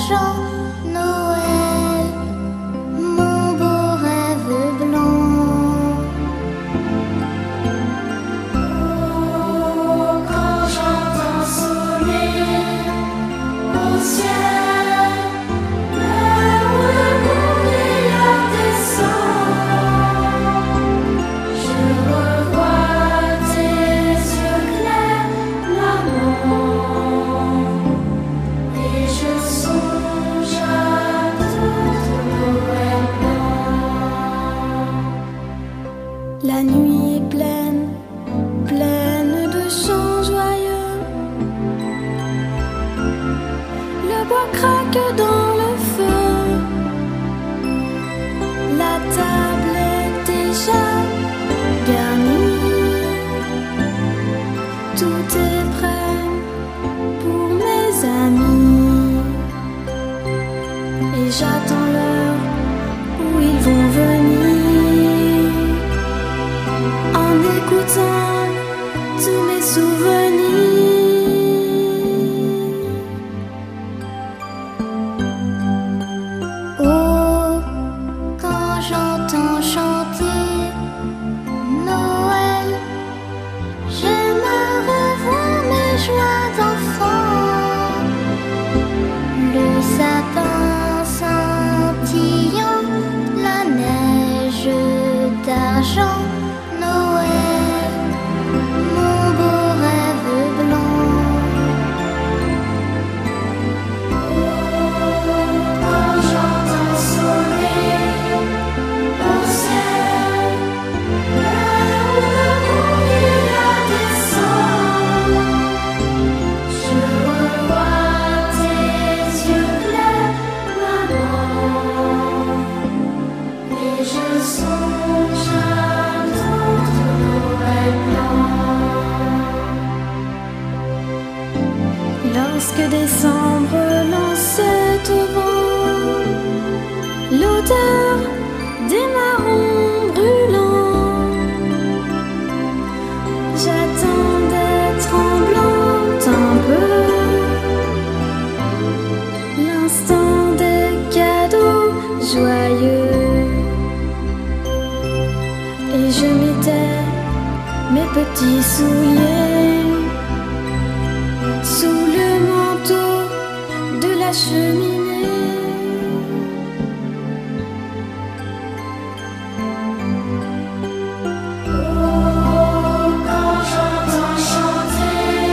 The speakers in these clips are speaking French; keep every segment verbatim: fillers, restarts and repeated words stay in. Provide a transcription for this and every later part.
d'argent, Noël, mon beau rêve blanc. Oh, quand j'entends sonner au ciel, l'heure où le brouillard descend, je revois tes yeux clairs, maman, et je songe à tout Noël blanc. La nuit est pleine, pleine de chants joyeux. Le bois craque dans le feu. La table est déjà garnie. Tout est prêt pour mes amis. Et j'attends l'heure où ils vont venir. En écoutant tous mes souvenirs. Oh, quand j'entends chanter Noël, je me revois mes joies d'enfant. Le sapin scintillant, la neige d'argent, Noël, mon beau rêve blanc. Quand j'entends sonner au ciel, l'heure où le brouillard descend, je revois tes yeux clairs, maman, et je songe à d'autres Noël blancs. Lorsque décembre lançait au vent l'odeur des marrons brûlants, j'attendais tremblante un peu l'instant des cadeaux joyeux. Et je mettais mes petits souliers sous le manteau de la cheminée. Oh, quand j'entends chanter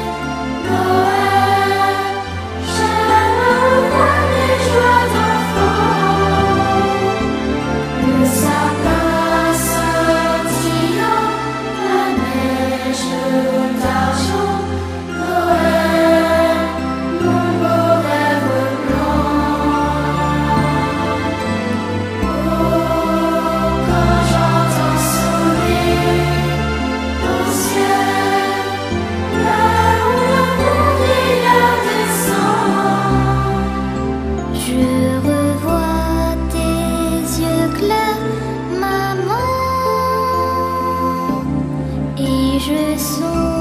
Noël, je me revois mes joies d'enfant. Le sapin scintillant, la neige d'argent, Noël, mon beau rêve blanc. Oh, quand j'entends sonner au ciel, l'heure où le brouillard descend, je revois tes yeux clairs, maman, et je songe